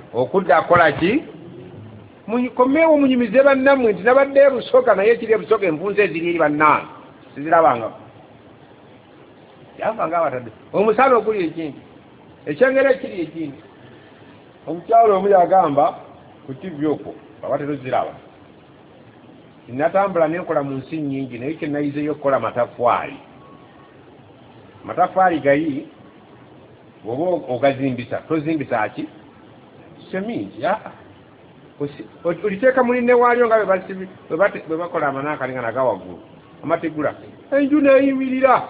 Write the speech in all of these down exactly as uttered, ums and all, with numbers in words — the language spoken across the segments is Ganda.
okudda akola ki mukomeewo munyumize bannammwe nti nabadde ebusoga naye ekiri ebusoga envunza eziri eri bannange sizirabanga yavanga abatadde omusana oguli ekindi ekyengera ekiri ekindi omukyalo omu yagamba ku tivi okwo abatero ziraba natambula nenkola mu nsi nnyingi naye kyenayizeyo okukola matafwali matafwali gayi oba ogazimbisa tozimbisa ki seminti oliteeka muline waalyo nga bwe bakola amanakalinga nagawaggulu amategula enju neeyimirira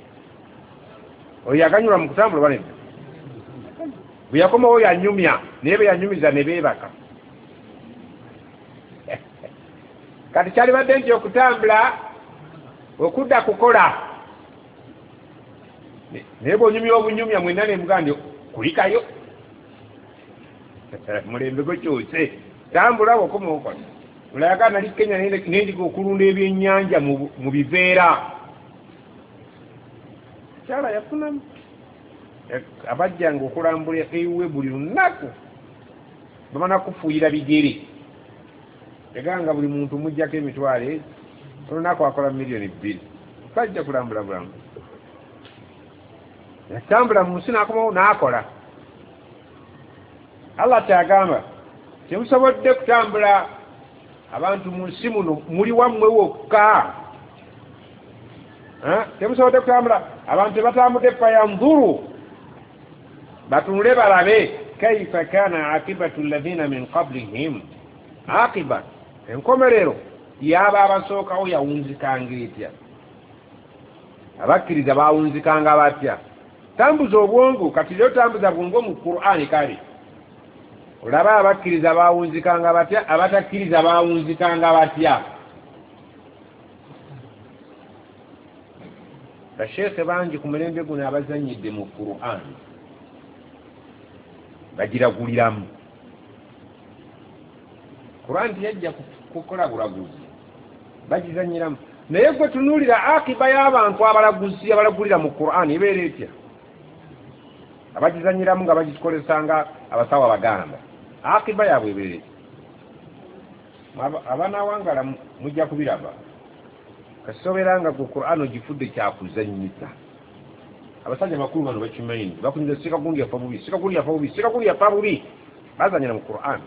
oyo yaganyulwa mu kutambula banedda bwe yakomawo yanyumya naye be yanyumiza ne beebaka kati kyali badde nti okutambula okudda kukola naye bw'onyumya obunyumya mwenna ne mugandi kulikayo mulembe gokyose tambula bw'okoma okola olayaga nali Kenya nendiga okulunda ebyennyanja mu biveera kyala yafunamu abajjanga okulambula ewiwe buli lunaku bamana kufuuyira bigere eganga buli muntu mujjako emitwalo ezi olunaku akola miliyoni bbiri bajja kulambula bulamu yatambula mu nsi nakomawo n'akola Allah kyagamba temusobodde kutambula abantu mu nsi muno muli wammwe wokka temusobodde kutambula abantu tebatambudde fayanzuru batunule balabe kaifa kana akibatu alladhina min qablihim akiba enkomerero yaba abasookawo yawunzikanga etya abakkiriza bawunzikanga batya tambuza obwongo kati leo tambuza bwongo mu Qur'ani kale olaba abakkiriza bawunzikanga batya abatakkiriza bawunzikanga batya basheekhe bangi ku mulembe guno abazanyidde mu Qur'ani bagiraguliramu Qur'ani tiyajja kukola bulaguzi bagizanyiramu naye gwe tunuulira akiba y'abantu abalaguzi abalagulira mu Qur'ani ebeera etya abagizanyiramu nga bagikolesanga abasawo abaganda akiba yaabwe ebeera etya abanawangala mujja kubiraba kasobera nga ku Qur'ani ogifudde kyakuzanyisa abasajja bakulu bano bakimanyi bakunyiza sikagundi yafa bubi sikagundi yafa bubi sikagundi yafa bubi bazanyira mu Qur'ani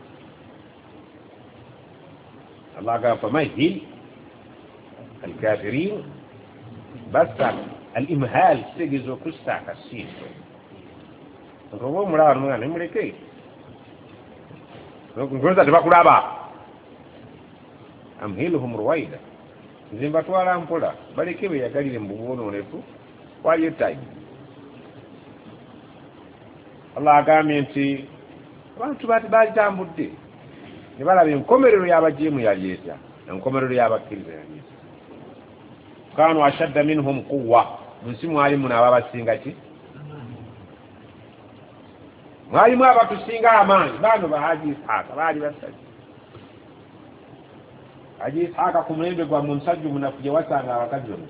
Allah قال فمهل الكافرين بس الإمهال سيجزو كستا كسير نقول مرار مغاني مريكي نقول ذات باكو لابا أمهلهم رويدا زنباتوالا أمبولا بريكي بيا كالي لمبوبونو نفو والي تاي الله قال مينتي abantu bati bali tambudde ne balaba enkomerero y'abajeemu yalieta enkomerero y'abakkiriza yalieta kanu ashadda minhum quwwa munsi mwali muna ababasinga ki mwali mwa abatusinga amaanyi bano bahaji Isaka bali basajja Haji Isaka ku mulembe gwa musajja munafu gye wasanga abakazi bano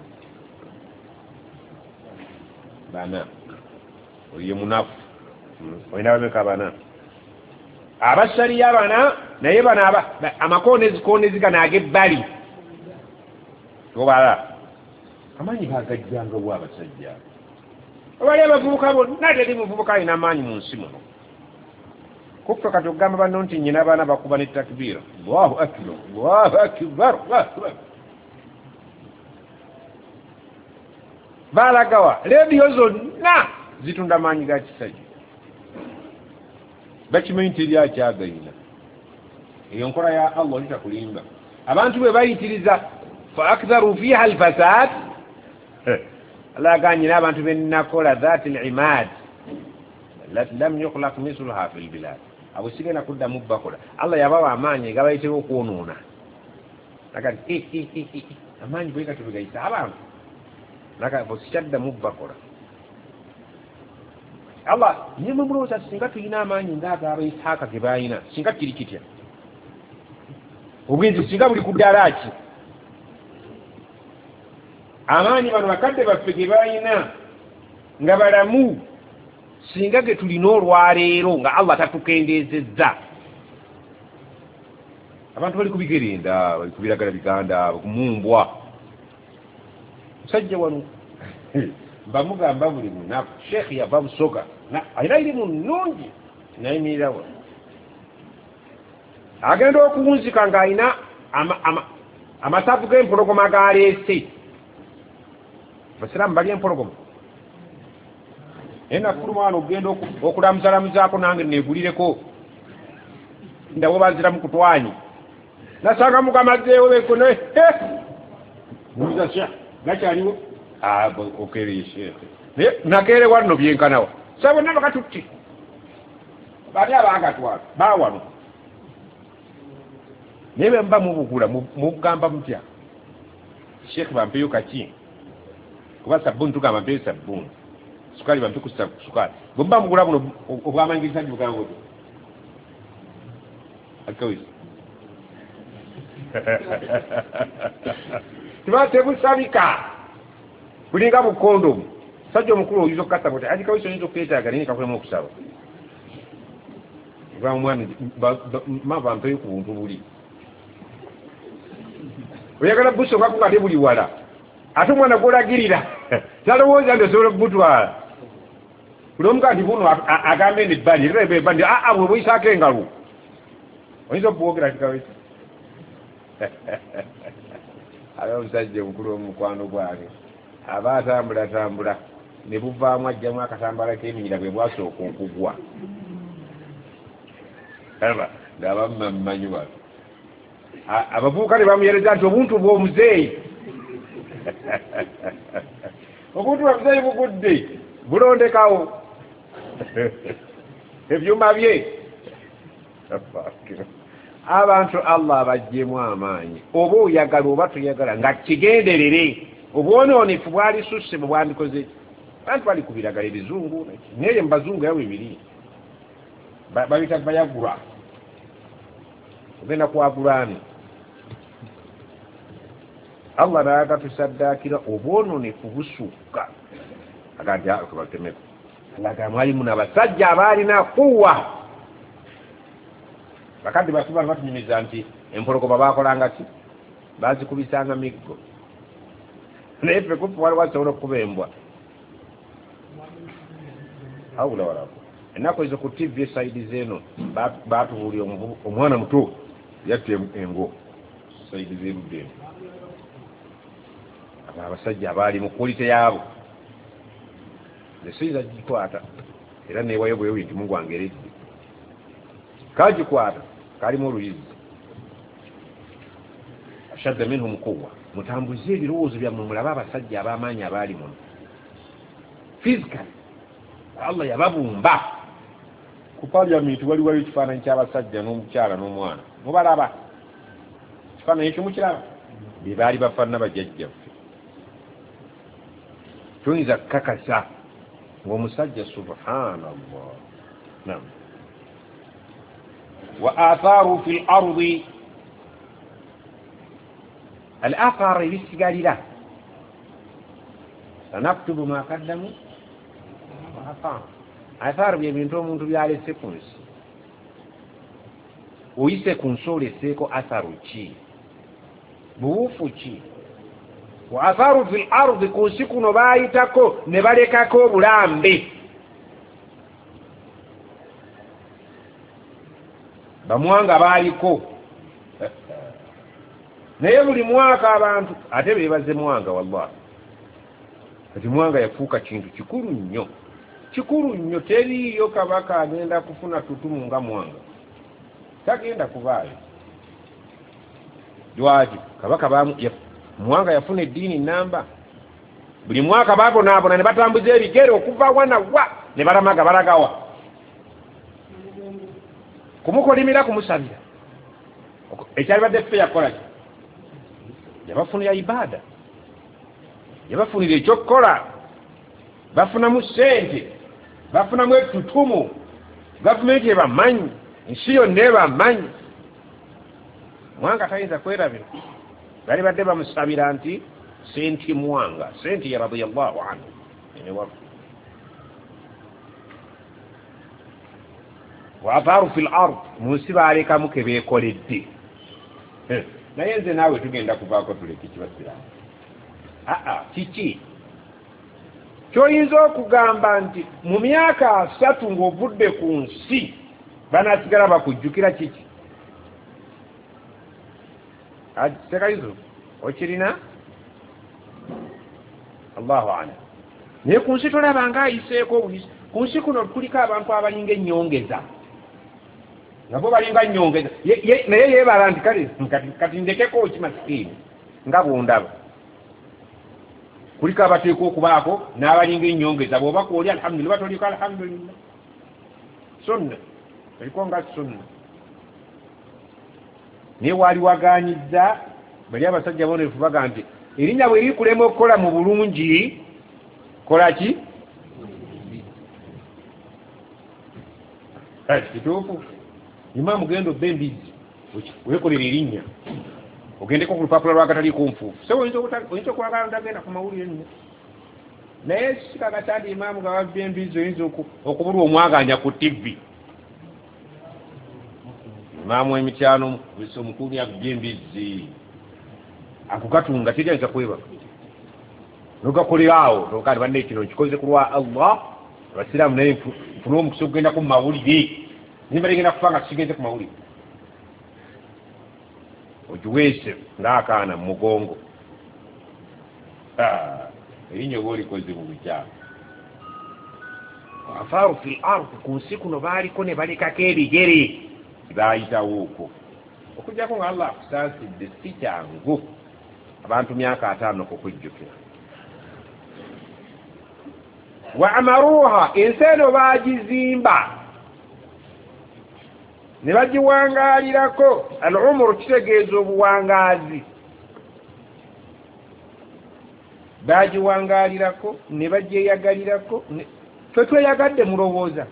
bana oyo munafu oyina bameka bana abasaliya bana naye bana amakonezi konezi gana agebbali obala amanyi bagajjanga bwa abasajja abali abavubuka bonna teri muvubuka alina amaanyi mu nsi muno kufa kati okugamba banno nti nyina abaana bakuba ne takbira Allahu akbar Allahu akbar balagawa leediyo zonna zitunda maanyi ga kisajja bakimanyi nti eri akyagayina eyo nkola ya Allah litakulimba abantu bwe bayitiriza fa aktharu fiha alfasad Allah aganyira abantu bennakola dhati al-imad allati lam yukhlaq misluha fil bilad abo sigena kudda mubbakola Allah yabawa amaanyi gabayitira okwonoona nakati amaanyi bwe katubigayisa abantu nakati bosikyadda mubbakola Allah nyemwe mulowooza singa tulina amaanyi ng'ago aba Isaaka ge balina singa kiri kitya obwenzi singa buli ku ddala ki amaanyi bano bakadde baffe ge balina nga balamu singa ge tulina olwaleero nga Allah tatukendeezezza. Abantu bali kubigerenda bali kubiragala biganda kumumbwa musajja wano bamugamba buli lunaku Sheikh yava Busoga ayina irimu nnungi nayimirirawo agenda okuwunzika ng'ayina amasavu g'empologoma galeese. Basiraamu bali empologoma ena kulumwana okugenda okulamuzalamuzaako nange neegulireko ndawo baziramu kutwanyi nasanga mugamazeewo bekone muliza Sheikh gakyaliwo okereye Sheikh nakere wano byenkanawa sawe nabo katutti bali abagatwala bawano nebe mba mubugula mugamba mutya Sheikh bampeyo kaki kuba sabuni tugamba mpeyo sabuni sukali bampe ku sukali bomba mugula buno obwamangiriza bugango akawisi tibate busabika bulinga bukondomu sajja omukulu oyizo kata bote ati kawiso nyizo kwetaaga nini kakulemu okusaba bwa mwana mava mpeyo ku buntu buli oyagala buso kakukate buli wala ate omwana gwolagirira talowooza nti osobola okubutwala buli omuka nti buno agambe nebbali rebe ebbali aa bwe bwisaako engalo oyinza okubwogera kikawisa aba omusajja omukulu omukwano gwage aba atambula tambula ne buvaamu ajjamu akatambala k'eminyira bwe bwasooka okugwa aba ng'abamu mmanyi bano abavubuka ne bamuyereza nti obuntu bw'omuzeeyi obuntu bw'omuzeeyi bugudde bulondekawo ebyuma bye abantu Allah abajjemu amaanyi oba oyagala oba tuyagala nga kigenderere obwonoonefu bwali susse bwe bwandikoze abantu bali kubiragala ebizungu naye mubazungu yawe biri babita bayagula ogenda kwagulani Allah nayaga tusaddaakira obwonoonefu busukka aganti akubatemeko alaga mwalimu n'abasajja abaalina quwwa bakadde basuba batunyumiza nti empologoma baakolanga ki baazikubisanga miggo naye ffe kufu wali wasobola okukuba embwa awula walaku ennaku ezo ku tivi esaidi zeeno baatubuulira omwana muto yatta engo saidi zerudde eno abo abasajja abaali mu kulite yaabo esiiza gikwata era neewayo bwewe nti mugwangeredde kagikwata kalimu oluyizi ashadda minhum quwwa mutambuze ebirowoozo byammwe mulabe abasajja ab'amaanyi abaali muno physical Allah yababumba ku parliament wali wali ekifaananyi ky'abasajja n'omukyala n'omwana mubalaba ekifaananyi ekyo mukiraba be baali bafaanana bajjajjaffe tuyinza kukakasa ng'omusajja subhanallah nam وآثار في الأرض الآثار للسجالة سنكتب ما قدموا وآثار آثار بيبنتو منتو بيالي سيكونس ويسي كنسولي سيكو أثار چي بوفو چي وآثار في الأرض كنسيكو نبايتاكو نباليكاكو بلامبي bamwanga baaliko naye buli mwaka abantu ate beebaze mwanga wallahi kati mwanga yafuuka kintu kikulu nnyo kikulu nnyo teriiyo kabaka agenda kufuna tutumu nga mwanga tagenda kubaayo lwaki kabaka bamu mwanga yafuna eddiini namba buli mwaka baabonaabona ne batambuza ebigere okuva wana wa ne balamaga balagawa kumukolimira kumusabira ekyali badde ffe yakola ki yabafunira ibada yabafunira ekyokukola bafunamu ssente bafunamu ettutumu gavumenti ebamanyi ensi yonna ebamanyi mwanga tayinza kwerabira bali badde bamusabira nti senti mwanga senti ya radiyallahu anhu enewafu waatharu fil ard munsi balekamu kebekoledde naye nze naawe tugenda kuvaako tuleke kibasiramu aa kiki kyoyinza okugamba nti mu myaka asatu ng'ovudde ku nsi banasigala bakujjukira kiki sekaizo okirina allahu alam naye ku nsi tolabanga ayiseeko obuyisi ku nsi kuno kuliko abantu abalinga ennyongeza nabo balinga nnyongeza naye yeebala nti kale kati ndekeko kimasikiini nga bundaba kuliko abateeka okubaako n'abalinga ennyongeza bw'oba kuoli alhamdulillah batoliko alhamdulillah sunna oliko nga sunna naye waali waganyizza bali abasajja bonefu baga nti erinnya bwe likulema okukola mu bulungi kola ki kituufu imaamu genda obba embizi weekolera erinnya ogendeko ku lupapula lwagataliiko nfuufu so oyinza okwagala ntagenda ku mawulire nno naye sikakasa nti imaamu gawabba embizi oyinza okubulwa omwaganya ku tivi imaamu emityano omukumi akubba embizi akugatunga teryanza kweba nogakolera awo nokati banne kino nkikoze ku lwa allah abasiraamu naye nfuna omukisa okugenda ku mawulire nimba ligenda kufa nga tusigenze ku mawulire ogiweese ng'akaana mu mugongo erinnya oba olikoze mu bukyamu afaaru fil ard ku nsi kuno baaliko ne balekako ebigere baayitawo okwo okugjako nga allah akusansidde si kyangu abantu myaka ataano kukujjukira wa amaruha ensi eno baagizimba ne bagiwangaalirako al umuru kitegeeza obuwangaazi baagiwangaalirako ne bagyeyagalirako fe tweyagadde mulowooza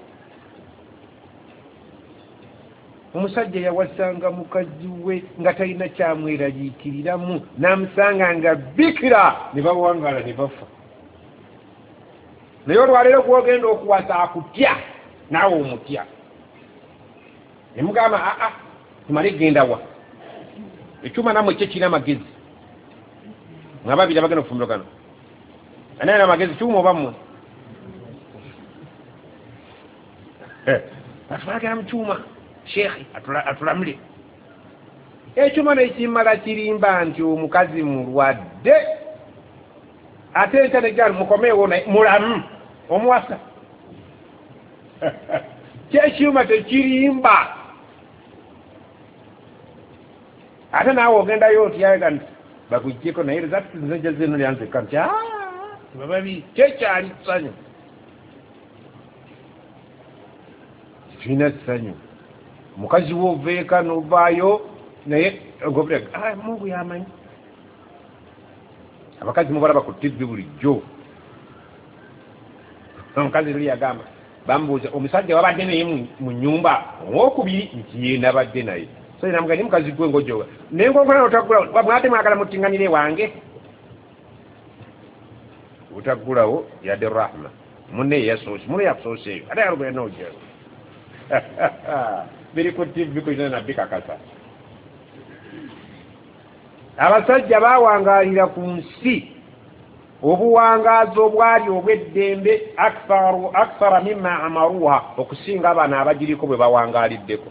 omusajja yawasanga mukazi we nga talina kyamweraliikiriramu n'amusanga nga bikira ne bawangaala ne bafa naye olwaleero gwogenda okuwasa akutya naawe omutya ne mugamba aa tumale genda wa ekyuma namwe kye kirina amagezi nga babiri abagenda okufumbiro gano anaye amagezi kyuma oba mmwe atulagera mu kyuma sheekhi atulamule ekyuma nekimala kirimba nti omukazi mulwadde ate enkya negani mukomeewo mulamu omuwasa kyekyuma tekirimba ate naawe ogendayo otyaga nti bakujjeko naye zatizija zino lyanzeka nti bababi kyekyali ssanyu kirina ssanyu mukazi we oveeka novaayo naye mungu yamanyi abakazi mubalaba ku tivi bulijjo omukazi luli yagamba bambuuza omusajja wabadde naye mu nyumba owokubiri nti ye nabadde naye so namuga ni mukazi gwe ngojoga naye nkonkona otagula mwate mwagala mutinganire wange utagulawo yadde rahma munne yasoose munne yakusooseeyo ate yalugula nojeyo biri ku tivi kulina nabbi kakasa abasajja bawangaalira ku nsi obuwangaazi obwali obw'eddembe akthara mimma amaruha okusinga abana abagiriko bwe bawangaaliddeko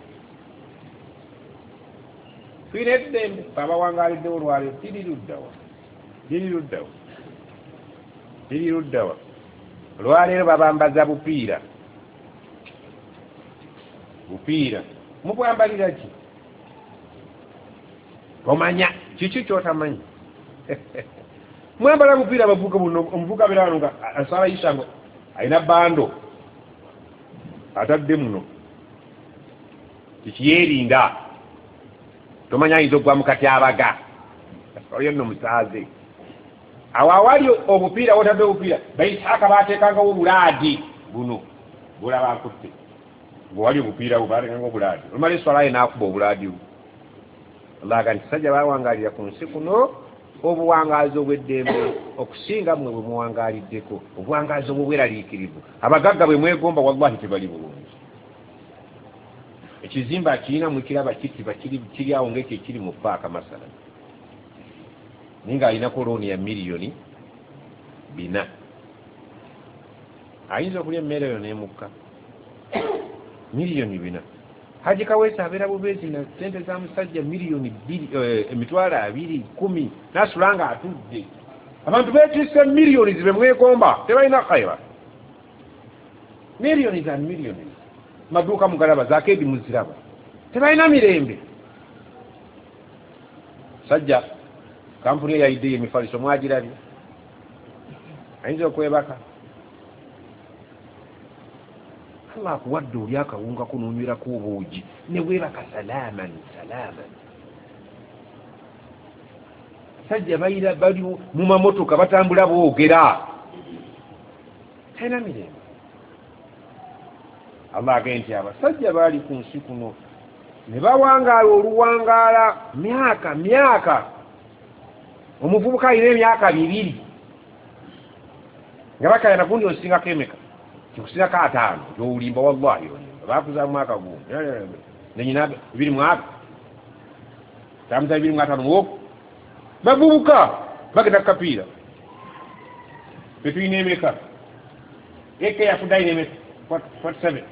twina eddembe babawangaaliddeo olwaleero tiriruddawa tiriruddawa tiriruddawa olwaleero babambaza bupiira bupiira mubwambalira ki omanya kiki kyotamanyi mwambala bupiira bavuga buno omuvuga beerano nga asala yisango alina bando atadde muno kikiyeerinda tomanya ayinza okugwa mu katyabaga oyo nno musaaze awo awali obupiira wotadde obupiira bayisaaka baateekangawo obulaadi buno bulaba akutte bwewali obupiira bwo baatekanga obulaadi olumala eswalayo n'akuba obulaadi bwo olaga nti sajja bawangaalira ku nsi kuno obuwangaazi obw'eddembe okusinga mmwe bwe muwangaaliddeko obuwangaazi obwo bweraliikirivu abagagga bwe mwegomba wallahi tebali bulungi ekizimba kirina mukiraba kiti bakiri kiri awo ngeke kiri mu paaka masala ninga alina koloni ya miliyoni bina ayinza okulya emmere eyo n'emukka miliyoni bina Haji Kaweesa abeera bubeezi na sente za musajja miliyoni emitwalo abiri kumi nasulanga atudde abantu beetisse miliyoni zibe mwekomba tebalina khayra miliyoni za miliyoni maduuka mugalaba zakeedi muziraba tebalina mirembe sajja kampuni eyayiddeyo emifaliso mwagirabye ayinza okwebaka Allah akuwadde oli akawunga kununywerako obuugi ne weebaka salaaman salaaman sajja bayira bali mu mamotoka batambula boogera talina mirembe Allah agambye nti abasajja baali ku nsi kuno ne bawangaala oluwangaala myaka myaka omuvubuka alina emyaka bibiri nga bakayana gundi osingako emeka kikusingako ataano gyowulimba wallahi olimba bakuza mu mwaka gumu nenyina bibiri mwaka tamuza bibiri mu ataano woku bavubuka bagenda kukapiira betulina emeka eke yafudayina emeka forty-seven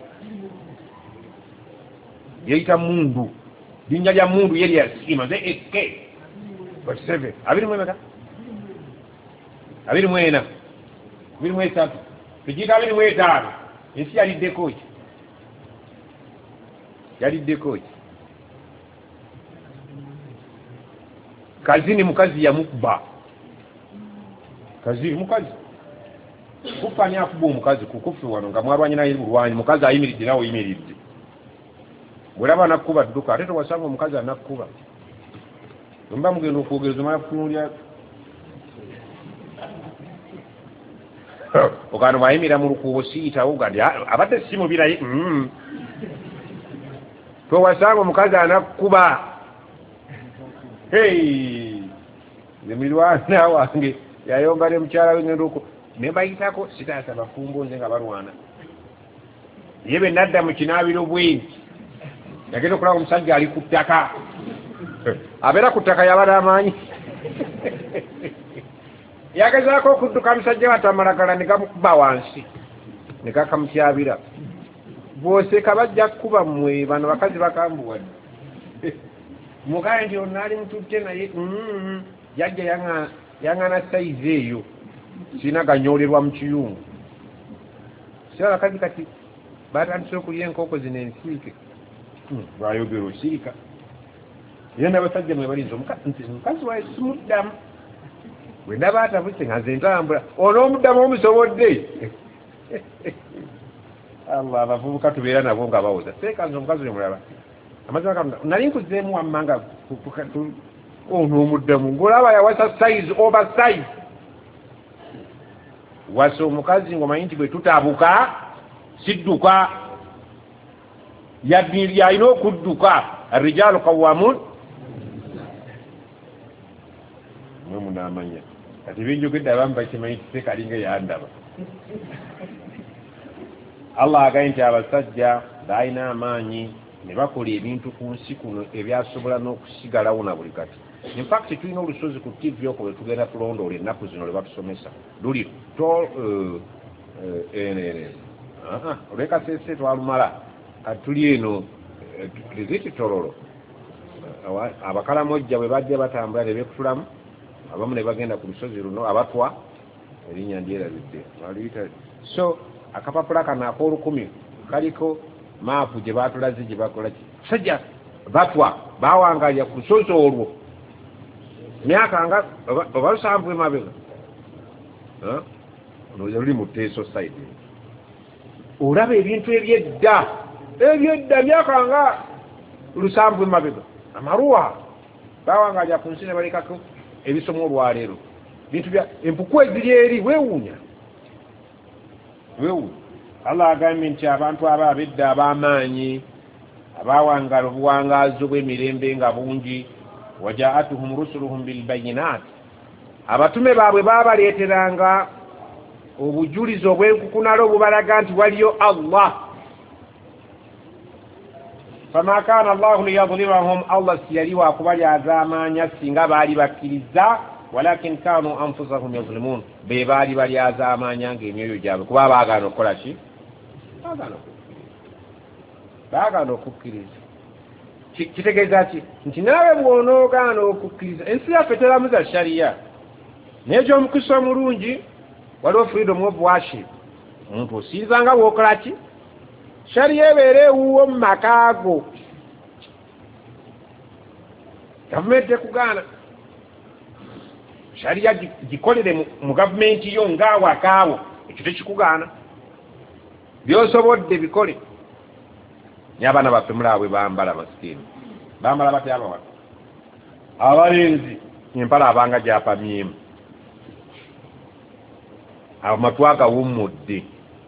yeyita mundu linnya lya mundu yeri yasiima ze eke forty-seven abiri mu emeka abiri mu ena abiri mu esatu tegiyita abiri mu etaano ensi yaliddeko ki yaliddeko ki kazini mukazi yamukba kazini mukazi kufani akuba omukazi kukufe wano nga mwarwanyi naye bulwanyi mukazi ayimiridde nawe oyimiridde bwelaba nakkuba dduka ate tewasanga omukazi anakkuba mba mugenda okwogereza omala kutunulya okano bayimira mu lukuubo siyitawo gandi abadde simubirayi tewasanga omukazi anakkuba hey nemilwana wange yayomba ne mukyala we ngenda okwo nembayitako sitaasa bafumbo nze nga balwana ye be nadda mu kinaabiro bwenti yagenda okulaba omusajja ali ku ttaka abeera ku ttaka yabala amaanyi yagezaako okudduka musajja watamalagala ne gamukuba wansi ne gakamutyabira bwoseka bajja kukuba mmwe bano bakazi bakambuwadde mugaye nti ono ali mututte naye yajja yaŋŋana sayizi eyo sina ganyolerwa mu kiyungu sira bakazi kati batandise okulya enkoko zino ensiike bwayogera osirika ye n'abasajja mwe balinza omukazi waye simuddamu bwe ndaba atabuse nga nze ntambula onoomuddamu omusobodde allah abavubuka tubeera nabo nga bawoza seekanze omukazi we mulaba amazima nali nkuzeemu wamma nga onoomuddamu ng'olaba yawasa size over size wasa omukazi ng'omanyi nti bwe tutabuka sidduka yalina okudduka arrijalu qawwamun mwe munaamanya kati benjogedde abamu bakimanyi kisekalinga yandaba allah agaye nti abasajja baalina amaanyi ne bakola ebintu ku nsi kuno ebyasobola n'okusigalawo na buli kati infact tulina olusozi ku tivi okwo lwe tugenda tulondoola ennaku zino lwe batusomesa luli olwekasese twalumala kati tuli eno tuziti tololo abakalamojja bwe bajja batambula ne beekutulamu abamu ne bagenda ku lusozi luno abatwa erinnya ndyerabidde aluyita so akapapula kano ak'olukumi kaliko maapu gye baatulaze gye bakola ki sajja batwa bawangalya ku lusozi olwo myaka nga oba lusanvu emabega luli mu teeso side olaba ebintu ebyedda ebyedda myaka nga lusanvu emabega amaruwa bawangalya ku nsi ne balekako ebisomo olwaleero bintu bya empuku eziri eri weewuunya weewuunya allah agambye nti abantu abo abedda ab'amaanyi abawangala obuwangaazi obw'emirembe nga bungi wajaatuhum rusuluhum bilbayinat abatume baabwe baabaleeteranga obujulizi obwenkukunalo obubalaga nti waliyo allah fama kana Allahu liyadhlimahum Allah siyaliwa kubali azamanya singa bali bakiriza walakin kanu anfusahum yazlimun be bali bali azamanya ng'emyoyo gyabwe kuba baagana okukola ki baagana baagana okukkiriza kitegeeza ki nti naawe bw'onoogaana okukkiriza ensi yaffe teramuza shariya naye gy'omukisa omulungi waliwo freedom of worship omuntu osinza nga bw'okola ki shariya ebeera ewuwo mu makaago gavumenti ekugaana shariya gikolere mu gavumenti yo ngaawakaawo ekyo tekikugaana byosobodde bikole naye abaana baffe mulaabwe bambala masikini bambala batya abawala abalenzi empala abanga gyapamyemu amatwa gawummudde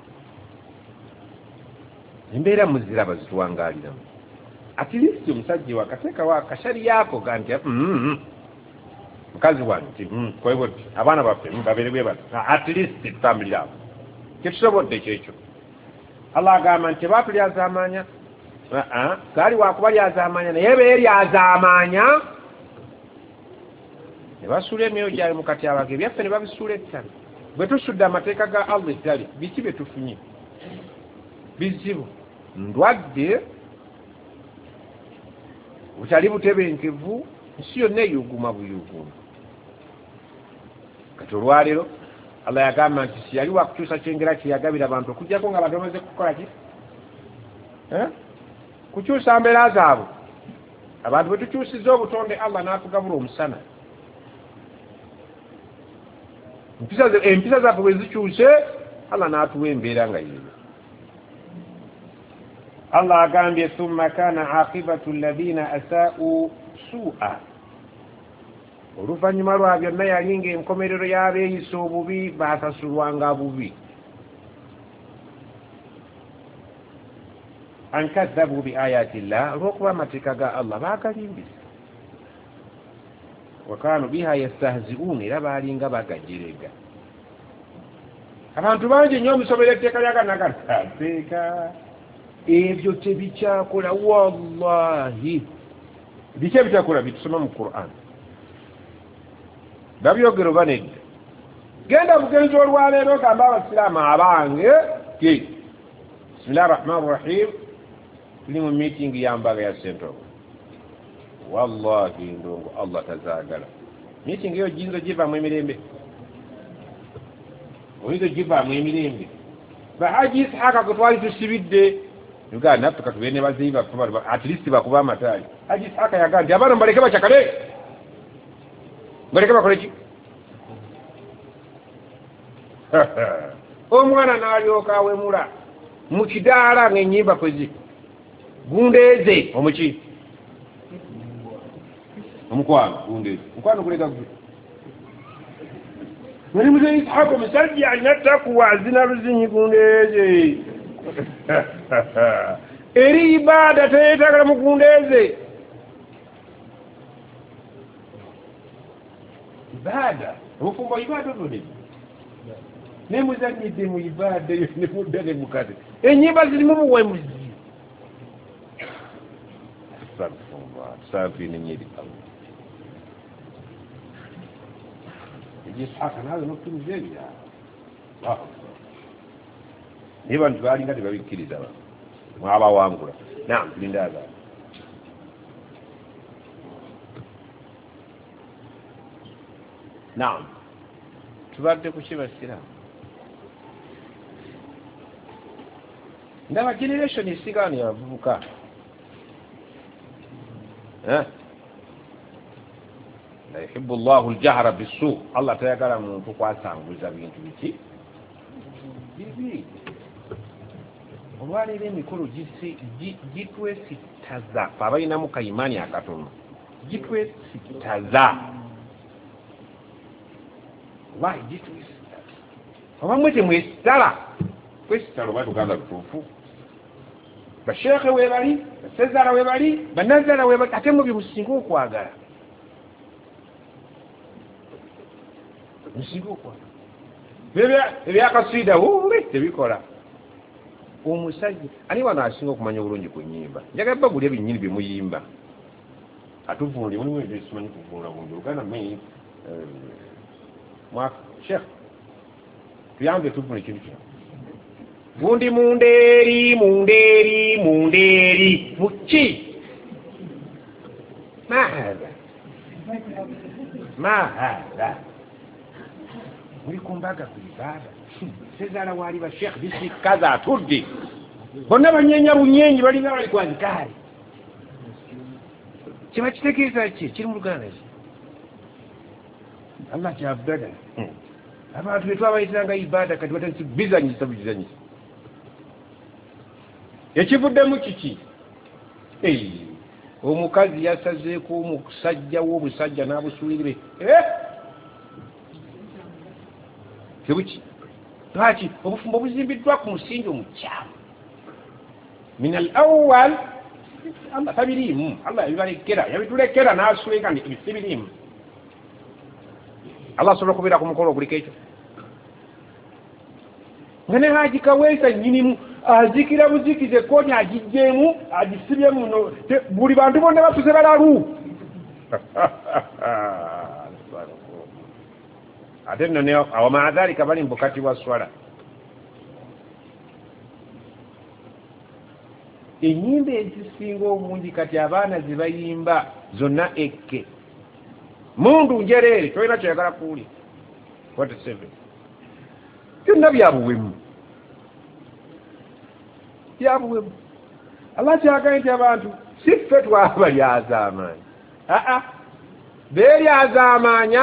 embeera muziraba zituwangaaliramu at least omusajja wakateekawo akashari yaako ga nti mukazi wange kweboti abaana baffe babeere bwe bati at least tutambulira abo kyetusobodde kyekyo Allah agamba nti baatulyazaamanya gaali wakuba lyazaamanya naye bee lyazaamanya ne basuula emyoyo gyabwe mu katyabaga ebyaffe ne babisuula ettale bwe tusudde amateeka ga Allah ettale biki bye tufunye bizibu ndwadde butali butebenkevu nsi yonna eyuguma buyuguma kati olwaleero Allah yagamba nti siyali wakukyusa kyengera kyeyagabira abantu okujjako nga bantu bamaze kukola ki kukyusa mbeera zaabwe abantu bwe tukyusiza obutonde Allah n'atugabula omusana empisa zaffe bwe zikyuse Allah n'atuwa embeera nga yeyo Allah agambye thumma kana aqibatu alladhina asaa'u su'a oluvannyuma lwa byonna yali ng'enkomerero y'abeeyisa obubi baasasulwanga bubi an kadhabu bi ayati llah olw'okuba amateeka ga Allah baagalimbisa wa kaanu biha yastahzi'uun era baalinga bagajerega abantu bangi nnyo omusobera etteeka lyaganagateeka ebyo tebikyakola wallahi biki ebitakola bitusoma mu Qur'an babyogero banedda genda bugenzi olwaleero gamba abasiraamu abange ke bismillahi rahmani rahim tuli mu meeting ya mbaga ya sentro wallahi ndongo Allah tazaagala meeting eyo jinzo givaamu emirembe oyinza givaamu emirembe bahaji Ishaaka gwe twali tusibidde Uganda naffe katubeere ne bazeeyi baffe at least bakuba amataali Haji Ishaaka yagaa nti abaana mbaleke bakyakale mbaleke bakole ki omwana n'alyoka awemula mu kidaala ng'ennyimba kwezi gundeeze omuki omukwano gundeeze mukwano gulega gwe wali muzeeyi Ishaaka omusajja alina ttakuwa azina luzinyi gundeeze eri ibaada teyeetagala mugundeeze ibaada obufumbo ibaada odode nemuzanyidde mu ibaada eyo nemudda ne mukate ennyimba zirimu buwemuzi safinnyeri Ishaaka naawe nokutumiza ebya naye bantu baalinga tebabikkiriza mwabawangula naam tulindaaga naam tubadde ku kibasiraamu ndaba generation esigaano yabavubuka la yuhibbu llahu ljahra bisu Allah tayagala muntu kwasanguza bintu biki bibi olwaleero emikolo gitwesitaza fe abalinamu kayimaani akatono gitwesitaza wayi gitwesitaza obamwe temwesitala kwesitala oba tuganda lutuufu basheekhe webali basezaala webali banazaala webali ate mu byemusinga okwagala musinga okwagala ebyakaswida ule tebikola omusajja ani wano asinga okumanya obulungi ku nnyimba njagala bagula ebinnyini bye muyimba atuvunuli mulimu ebyo simanyi kuvunula bungi oluganda me mwaka shekh tuyambe tuvunula ekintu kino gundi mundeeri mundeeri mundeeri muki mahadha mahadha muri ku mbaga ku ibaada sezaala waali ba shekh bisikaza atudde bonna banyeenya bunyenyi balinga bali kwazikaali kiba kitegeeza ki kiri mu luganda ki allah kyabdada abantu betwabayitiranga ibaada kati batandise bizanyisa buzanyisa ekivuddemu kiki omukazi yasazeeko omusajja w'obusajja n'abusuulire tebuki lwaki obufumbo buzimbiddwa ku musingi omukyamu min al awal allah tabiriimu allah yabibalekera yabitulekera n'asuuleka nti ebisibiriimu allah asobola okubeera ku mukolo oguliko ekyo nga ne Haji Kaweesa nnyinimu azikira buzikize ekooti agijjeemu agisibye muno buli bantu bonna basuze balalu ate nno ne awamaadhalika bali mbukati bwa swala ennyimba ezisinga obungi kati abaana zibayimba zonna ekke mundu njereere tolina kyoyagala kuwulira forty-seven byonna byabuwemu byabuwemu allah kyagaye nti abantu si ffe twabalyazaamaanya aa beeryazaamaanya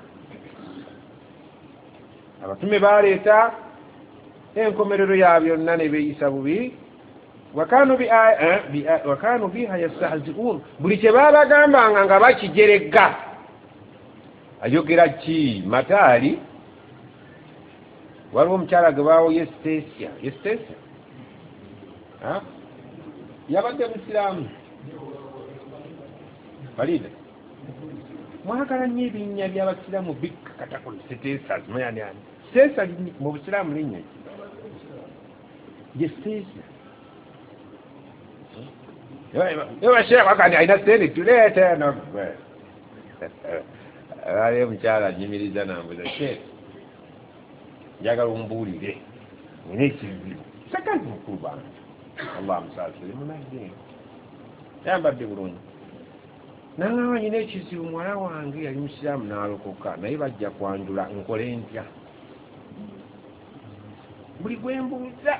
abatume baleeta enkomerero ya byonna ne beeyisa bubi wakanu biha yastahzi'un buli kye babagambanga nga bakijeregga ayogera ki mataali waliwo omukyala gwe baawo yestesia yestesia yabadde musiraamu balida mwagala nnyo ebinnya by'abasiraamu bikkakatakola setesa zimayani ani sesa mu busiraamu linnya yestesia ewa sheekh akandi alina sente tuleete nogwe ali omukyala anyimiriza nambuza sheekh njagala ombuulire nina ekizibu sakanti mukulu bange allah musaasire munadde yambadde bulungi nangamba nyina ekizibu muwala wange yali musiraamu n'alokoka naye bajja kwanjula nkole ntya buli gwembuuza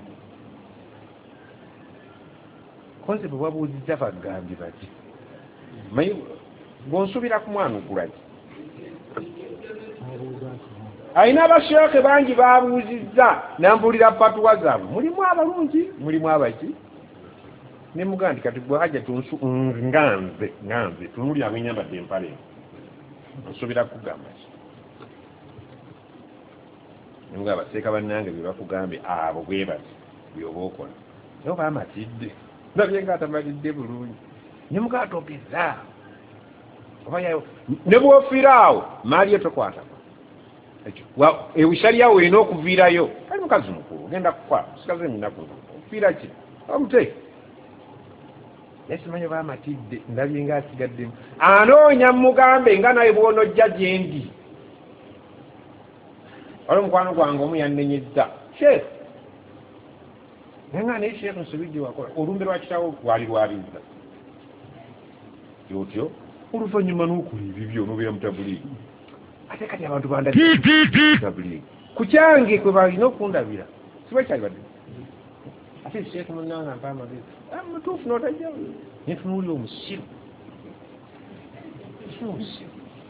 konse bwe babuuzizza bagambye bati maye bw'onsuubira ku mwana okulaki alina abasheeke bangi babuuzizza nambuulira patuwa zaabwe mulimu abalungi mulimu abaki ne mugandi kati gwe hajja tunsu nganze nganze tunulira mwenyambadde empale nsuubira kugamba ki nemuga abaseeka bannange bye bakugambye abo bwe bati byoba okola naye baamatidde nabye nga atamalidde bulungi nemuga atogeza oba ne bw'ofiira awo maali yo tokwatako ewishaliyawo olina okuviirayo kali mukazi mukulu ogenda kufa sikaze eminaku ofiira ki omute naye simanyi baamatidde ndabye nga asigaddemu anoonya mugambe nga naye bw'onojja gye ndi wali omukwano gwange omu yannenyezza sheekh naye nga naye sheekh nsobidde wakola olumbe lwa kitawo lwali lwabizza yotyo oluvannyuma n'okola ebibyo n'obeera mutabuliigi ate kati abantu bandabuli ku kyange kwe balina okundabira siba kyali badde ate sheekh munnanga mpa amagezi mutuufu n'otajjawo naye tunuulira omusiru omusiru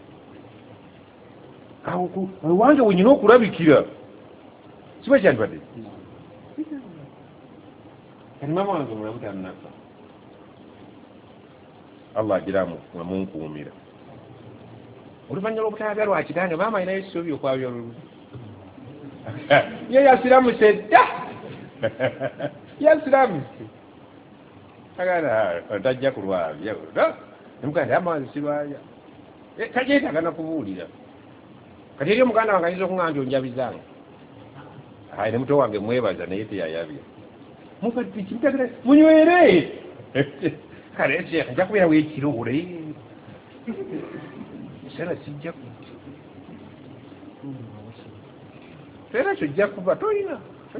awo wange wenyina okulabikira siba kyali badde kati maama wange mulamu tannafa allah agiramu nga munkuumira oluvannyuma lw'obutayagala lwa kitange maama alinayo essuubi okwabya olulu ye yasiramuse dda yasiramuse agala otajja kulwabya nemuganda amazi sirwaya tajeetagana kubuulira kati eri omuganda wange ayinza okuŋŋambya onjabizange ayi ne muto wange mwebaza naye teyayabya mukati kimtegere munywere kale sheikh nja kubira wekiro ule sera sijja sera sijja kuba toina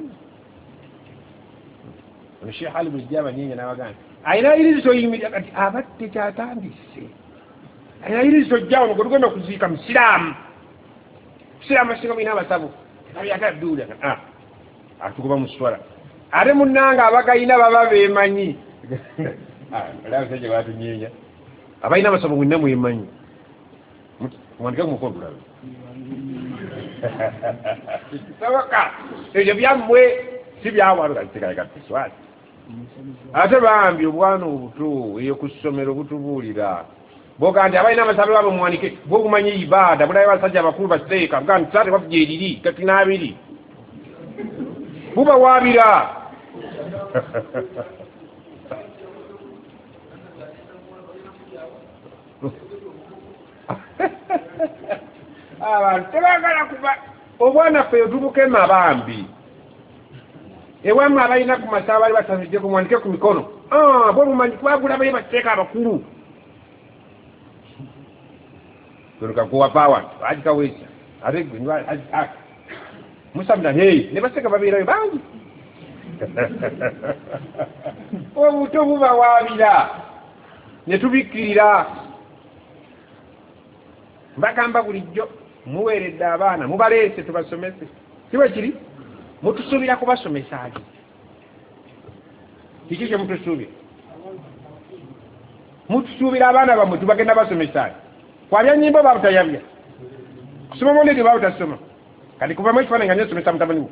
Sheikh hali mujaba nyinyi na wagani aina ilizo yimira kati abatte kyatandise aina ilizo jjawo ngorugenda kuzika musilamu musilamu singa bina basabu abiyaka dula ah atukuba muswala ate munanga abagayina baba bemanyi ah lawo seje watu nyinya abayina basabu mwinna mwemanyi mwandika mukobula sawaka ejo byamwe sibyawalu katika katiswali ate bambi obwana obuto eyo ku ssomero butubuulira boga nti abalina amasabe babo muwanike bokumanyi ibada bulayo basajja abakulu baseeka buga nti ate bafuja eriri kati n'abiri bubawaabira abantu tebagala kuba obwana ffe tubukema bambi ewamu abalina ku masaba bali basanzidde ku mwandike ku mikono ah bo mumanyi kwagula bali bateeka abakulu kuruka kuwa power ajika wesa ate gwe ajika musamda hey ne baseka babira bangi obuto buba wabira ne tubikirira mbagamba bulijjo muweredde abaana mubaleese tubasomese kiba kiri mutusubira kubasomesa aje kikije mutusubira mutusubira abaana bamwe tubagenda basomesa aje kwabya nyimbo babutayabya kusoma monege babutasoma kati kuva mwe fana nganye somesa mutabani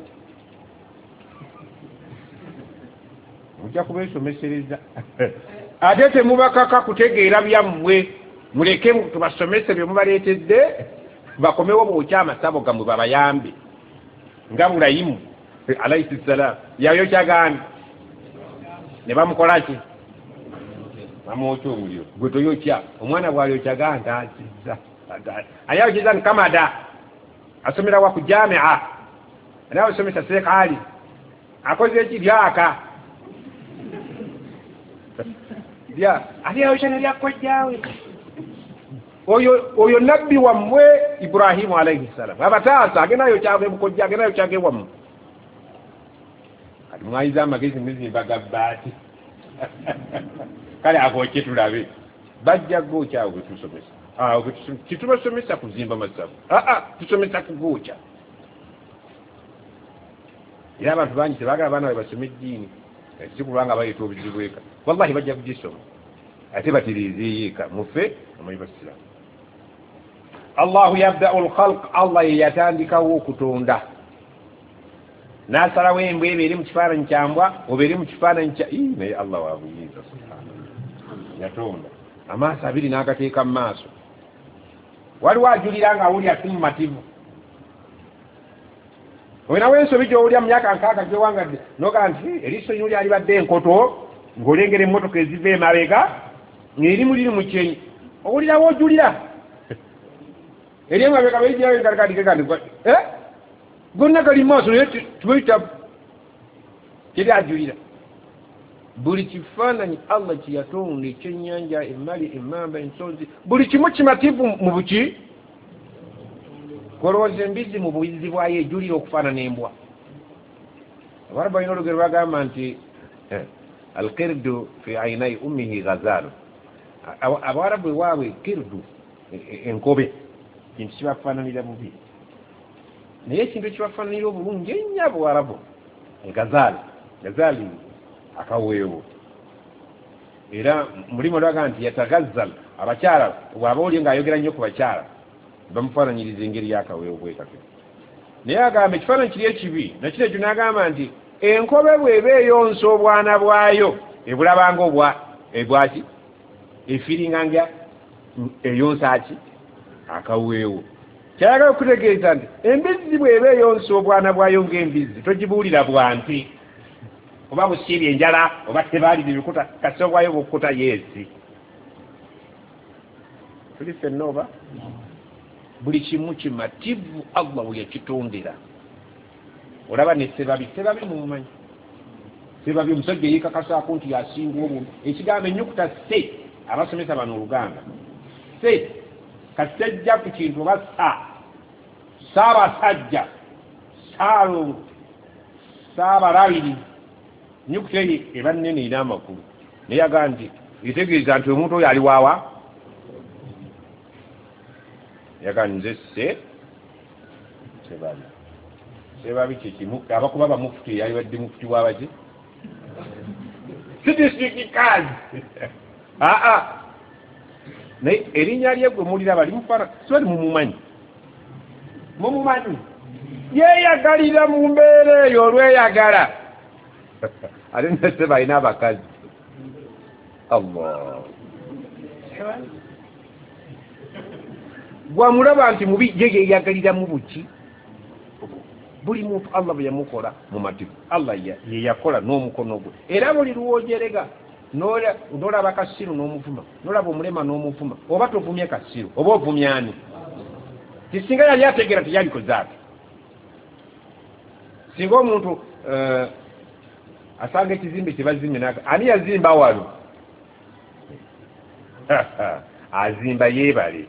mujja kubesomesereza ate temubakaka kutegeera byammwe muleke tubasomese bye mubaleetedde bakomewo bwokyama sabo gamwe babayambe nga Burayimu alayhi salam yayo kyagani ne bamukolaki bamwocho omuliro gwe toyokya omwana bwali okyaganda akiza ayayo kizani kamada asomera wa ku jamia nawe asomesa sekali akoze ekiryaka bya aliyo chana lya kwajawe oyo oyo nabbi wamwe Ibrahimu alayhi salam abatasa agenayo kyave mukojja agenayo kyage wamwe ati mwaiza magezi mizi bagabati kale akoche tulabe bajja go kyawe tusomesa ah okutusomesa kitubasomesa kuzimba masabu ah ah tusomesa kugocha ila abantu banyi tebaga abana basome dini sikulanga bayito obizibweka wallahi bajja kujisoma ate batiriziyika mufe amayibasira Allah yabda'u al-khalq Allah yatandikawo kutonda nasala wembe ebiri mu kifaananyi kyambwa obiri mu kifaananyi kya naye Allah wabuyiza subhanahu yatonda amaaso abiri n'agateeka mu maaso waliwo ajulira nga awulya simu mativu wena wensobi gy'owulya mu myaka nkaaga gyewangadde noga nti eriiso lino lyali badde enkoto ng'olengera emmotoka eziva emabega ng'erimu liri mu kyenyi owulirawo ojulira eri emabega bayijjayo engalikaliko kandi eh gonna gali maaso naye tubayita kiri ajulira buli kifaananyi Allah kiyatonda ekyennyanja emmali emmamba ensonzi buli kimu kimativu mu buki kolowooza embizi mu buyizi bwayo ejulira okufaanana embwa abarabu balina olugero bagamba nti alkirdu fi ainai ummihi ghazalu abarabu ewaabwe kirdu enkobe kintu kibafaananira bubi naye ekintu ekibafaananira obulungi ennyo abawarabu egazaali gazaali akaweewo era mulimu olwaga nti yatagazzal abakyala bw'aba oli ng'ayogera nnyo ku bakyala bamufaananyiriza engeri y'akaweewo bwekake naye agamba ekifaananyi kiri ekibi nakino ekyo n'agamba nti enkobe bw'eba eyonsa obwana bwayo ebulabanga obwa ebwaki efiringanga eyonsa ki akaweewo kyayagala okutegeeza nti embizzi bw'eba eyonsa obwana bwayo ng'embizzi togibuulira bwanti oba busiibye enjala oba tebaalira ebikuta kasi obwayo bukuta yeesi tuli ffenna oba buli kimu kimativu Allah bwe yakitondera olaba ne sebabi sebabi mumumanyi sebabye omusajja yeekakasaako nti yasinga obuntu ekigambo ennyukuta se abasomesa bano oluganda se kasajja ku kintu oba sa saabasajja saalo saabalabiri nyukuta eyo eba nnene ina amakulu naye agaa nti etegeeza nti omuntu oyo ali waawa yagaa nze se sebabi sebabi kyekimu abakuba bamufuti yalibadde mufuti wabaki si district kazi aa naye erinnya lye gwe mulira bali mufana sibali mumumanyi mumumanyi yeeyagalira mu mbeera eyo olweyagala ate nese balina abakazi allah gwamulaba nti mubi ye yeeyagalira mu buki buli muntu allah bwe yamukola mu matiku allah ye yakola n'omukono gwe era buli luwoojerega n'olaba kasiru n'omuvuma n'olaba omulema n'omuvuma oba tovumye kasiru oba ovumye ani tisinga yali ategeera teyalikoze ate singa omuntu asanga ekizimbe kyebazimbe naga ani yazimba wano azimba yeebale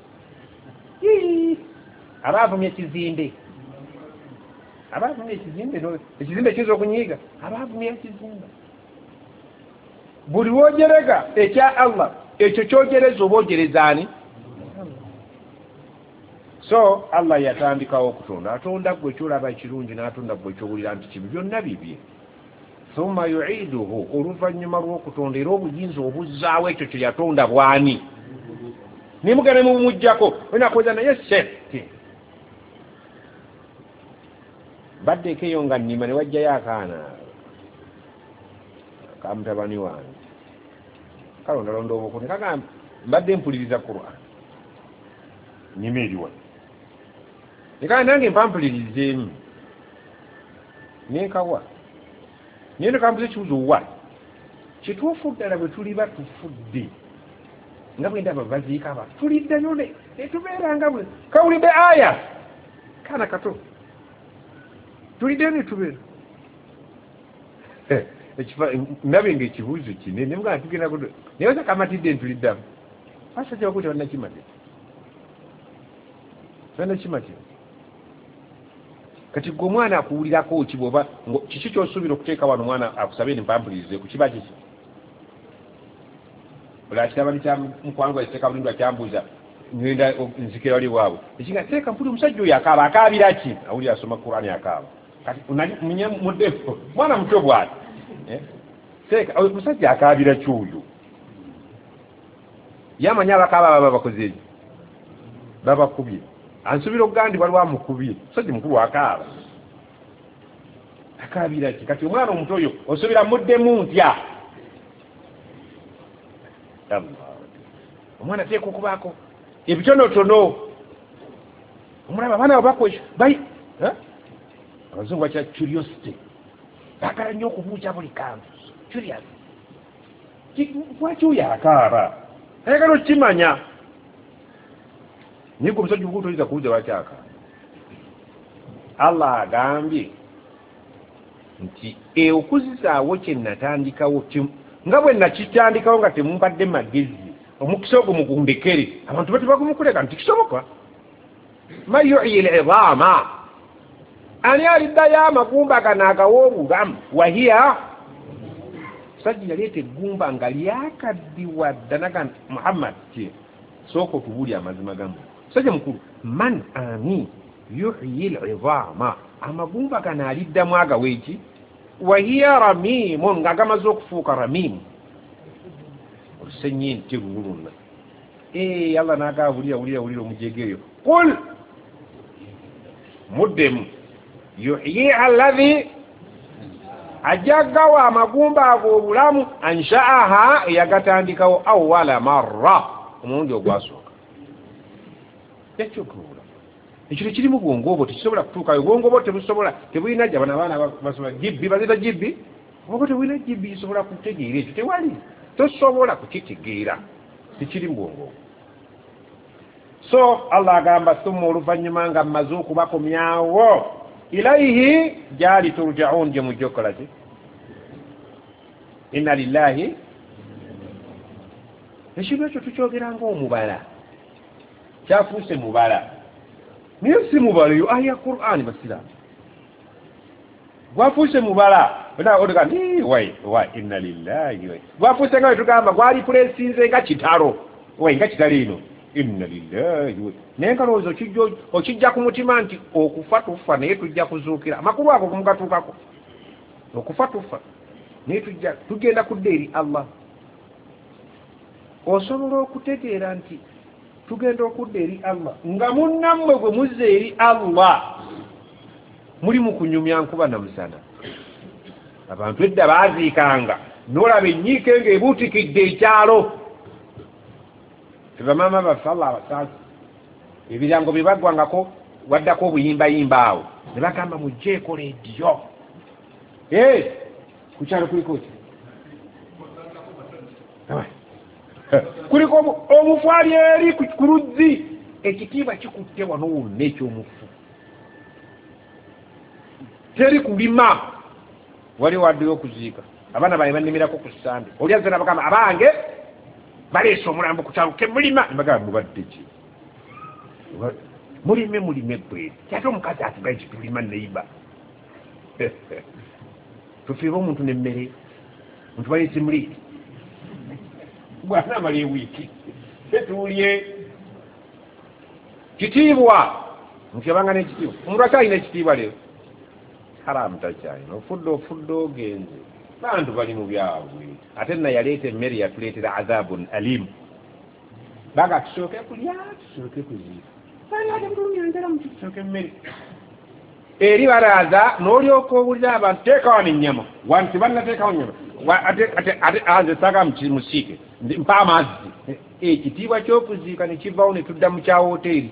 aba avumye ekizimbe aba avumye ekizimbe ekizimbe kiyinza okunyiiga aba avumye ekizimbe buli woogerega ekya allah ekyo kyogereza oba ogereza ani so allah yatandikawo okutonda atonda gwe kyolaba ekirungi n'atonda gwe kyowulira nti kibi byonna bibye thumma yuiduhu oluvannyuma lw'okutonda era obuyinza obuzzaawo ekyo kye yatonda bwani nimugane mumujjako wenakoza naye sette baddeeko eyo nga nnima ne wajjayo akaana kamutabani wange kalondalonda obuko nekagamba mbadde mpuliriza Qur'an nnima eriwa nekale nange mpampulirizeemu nenkawa naye nekambuza ekibuzo wa kituufu ddala bwe tuli batufudde nga bwe ndaba baziika aba tuliddeyo ne netubeera nga bwe kawulidde aya kaana kato tuliddeyo netubeera nabe ngaekibuuzo kinene mugaa tugenda kudo naye oza kamatidde ntuliddamu basajja bakuti bannakimate bannakimate kati gwe omwana akuwulirako ki bwoba kiki kyosuubira okuteeka wano omwana akusabe nimpampulirize ku kiba kiki olwakitabani kyamukwanga ekiteeka bulindwa kyambuuza ngenda nzikira wali waabwe ekinga teeka mpuli omusajja oyo akaaba akaabira ki awulira asoma Qur'ani akaaba kati munye muddeko mwana muto bwati teeka omusajja akaabira kyoyo yamanya abakaaba baba bakoze eki babakubye ansuubira okugandi waliwo amukubye musajja mukulu akaaba akaabira ki kati omwana omuto oyo osuubira muddemu ntya omwana teeka okubaako ebitonotono omulaba abaana babakwesha bai abazungu bakira curiosity baagala nnyo okubuuza buli kantu curious lwaki oyo akaaba ayagala okimanya naye gwe omusajja obukutu oyinza kubuuza lwaki akaaba allah agambye nti e okuzizaawo kye natandikawo nga bwe nakitandikawo nga temumpadde magezi omukisa ogwo mugundekere abantu bati bagumukuleka nti kisoboka man yuhyi al-idhaama ani aliddayo amagumba gano agawa obulamu wahiya sajja yaleeta eggumba nga lyakaddiwa ddanaga muhammad ki sooka otubuli amazima gamu sajja mukulu man ani yuhyi al-idhaama amagumba gano aliddamu agawa eki wahiya ramimun nga gamaze okufuuka ramimu olusenyi nti lululunna ee allah nagaa wulira wulira wulira omujege eyo qul muddemu yuhyiha alladhi ajagawa amagumba ago obulamu anshaaha eyagatandikawo awwala marra omulundi ogwasooka ekyokuwula ekiro kirimu bwongobo tekisobola kutuukayo bwongobo tebusobola tebulina jabana abaana basobola jibbi bazita jibbi oba tebulina jibbi isobola kutegeera ekyo tewali tosobola kukitegeera tekiri bwongobo so allah agamba summa oluvannyuma nga mmaze okubakomyawo ilaihi gyali turjaun gye mujja okukola ki inna lillahi ekintu ekyo tukyogera ng'omubala kyafuuse mubala naye si mubala eyo aya Qur'an basiraamu gwafuuse mubala odaga wai wai inna lillahi wai gwafuuse nga wetugamba gwali pulesinze nga kitalo wai nga kitalo ino inna lillahi wai naye nkalowooza okijja ku mutima nti okufa tufa naye tujja kuzuukira amakulu ago kumugatuukako okufa tufa naye tujja tugenda kudda eri Allah osobola okutegeera nti tugenda okudda eri Allah nga munnammwe bwe muzza eri Allah muli mu kunyumya nkuba na musana abantu edda baaziikanga n'olaba ennyiike ng'ebuutikidde ekyalo bamaama baffe Allah abasaasi ebirango bye baggwangako waddako obuyimbayimba awo ne bagamba mugjeeko leediyo ee ku kyalo kuliko ki kuliko omufwali eri ku luzzi ekitiibwa kikutte wano wonna ekyomufu teri kulima wali waddeyo okuziika abaana baye bannimirako ku ssande oli azze nabagamba abange baleese omulambo ku kyalo kemulima nebagamba mubadde ki mulime mulime bweri kyate omukazi atugaye kitulima neiba tufiire omuntu nemmere muntu baleese muliiti bwana amala ewiiki tetuulye kitiibwa nkyabanga n'ekitiibwa omuntu akyalina ekitiibwa leero haramu takyalina ofudde ofudde ogenze bantu bali mu byabwe ate nna yaleeta emmere yatuleetera azabun alimu baga tusooke kulya tusooke kuziika ate bulunyanjala muti tusooke emmere eri baraza n'olyoka owulira abantu teekawo n'ennyama wanti bannateekawo nnyama ate anze saaga musiike mpa amazzi ekitiibwa ky'okuziika ne kivawo ne tudda mu kya woteeri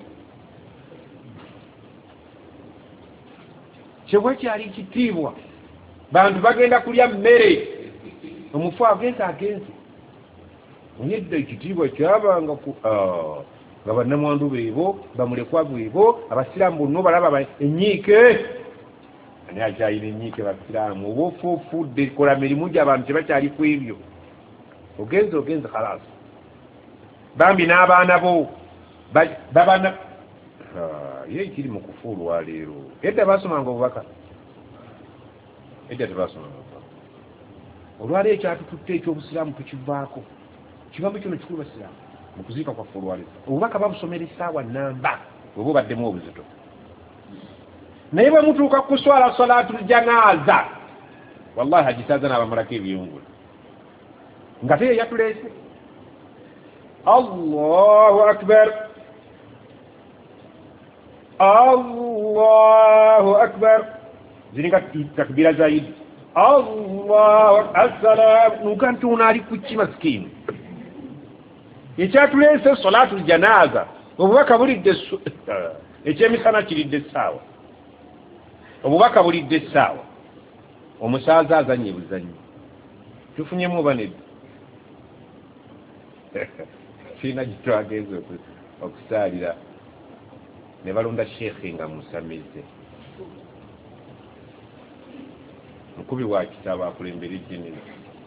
kyebwe kyali kitiibwa bantu bagenda kulya mmere omufu agenze agenze oyedda ekitiibwa kyabanga ku nga bannamwandu beebo bamulekwa bwebo abasiraamu bonna balaba ennyiike ani akyalina ennyiike basiraamu oba ofuufudde kola mirimu gy'abantu tebakyali ku ebyo ogenze ogenze khalasi bambi n'abaana bo babana ye ekiri mu kufuulwa leero edda basomanga obubaka edda tebasomanga obubaka olwaleero ekyatututte ekyobusiraamu tukivaako kigambo kyono kikulu basiraamu mu kuziika kwaffe olwaleero obubaka babusomera essaawa namba bweba obaddemu obuzito naye bwe mutuuka kuswala salaatul janaaza wallahi hagisaaza n'abamalako ebiyungula nga teyo yatuleese allahu akbar allahu akbar ziringa takbira zaidi allahu assalam nukantuuna ali kuki masikini ekyatuleese salaatul janaaza obubaka bulidde ekyemisana kiridde essaawa obubaka bulidde essaawa omusaaza azanye buzanyi tufunyemu oba nedda kiina gitwagenze okusaalira ne balonda sheekhe nga musamize mukubi wa kitabo akulembera ejjenero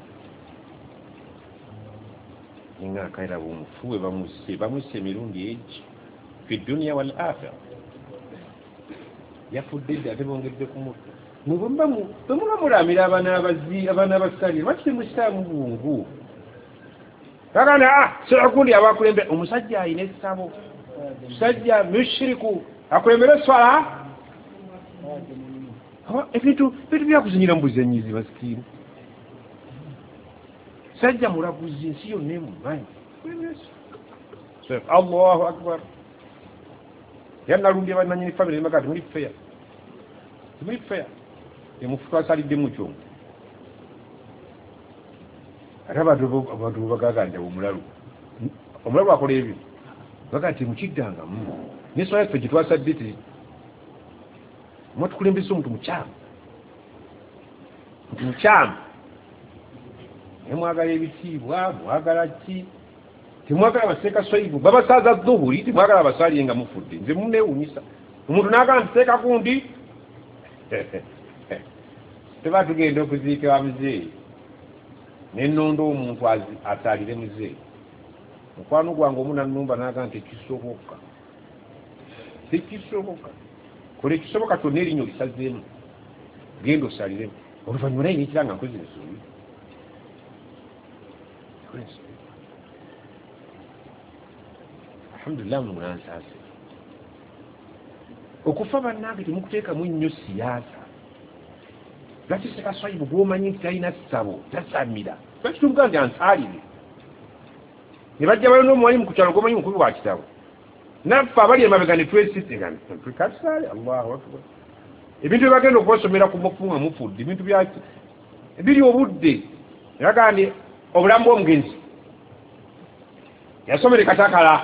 nga akaira bumufuwe bamuse bamuse emirundi egi fi dunia wal akhira yafudde dda ate bongedde ku mutto bwemuba mulamira abaana abasalire lwaki temusitaamu bungu kakana ah sekundi abakulembera omusajja alina essabo musajja mushiriku akulembera eswala ebintu bintu byakuzinyira mu buzanyizi masikini sajja mulaguzi ensi yonna emumanyi allahu akbar yannalumbye bannanyini famire nemagati muli feya temuli feya emufu twasaliddemu kyomu ate abantu bagaganja omulalu omulalu akola ebyo baga nti mukiddangamu neswala yaffe gyetwasadde ti mwatukulembesa omuntu mukyamu nti mukyamu nemwagala ebitiibwa mwagala ki temwagala baseeka swaibu babasaaza dhuhuri temwagala basaliye nga mufudde nze munewunyisa omuntu naagala ntuteeka kundi teba tugenda okuziika wa muzeeyi nennondo omuntu ataalire muze mukwano gwange omu nannumba naga nti tekisoboka tekisoboka kole kisoboka kyonna erinnya olisazeemu genda osaliremu oluvannyuma naye nekira nga nkozi ensobi alhamdulillah mumunansaase okufa bannange temukuteekamu nnyo siyaasa lwaki sekaswayibu gwomanyi nti talina ssabo tasamira lwakitubuka nti ansaalire ne bajja balina omuwali mu kukyalo gwomanyi mukubi wa kitabo naffe abali emabega ne twesitekatusaale allahu akbar ebintu byebagenda okubasomera ku mufunga mufudde ebintu byaki biri obudde eraga ndi obulamu bw'omugenzi yasomere katakala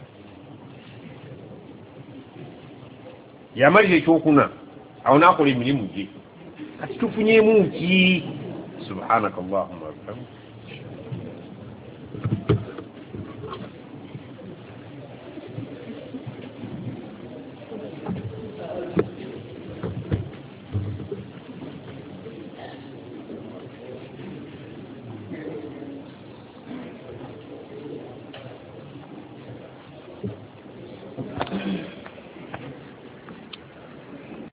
yamalira ekyokuna awo naakola emirimu gye kati tufunyeemu ki subhanaka allahumma wa bihamdika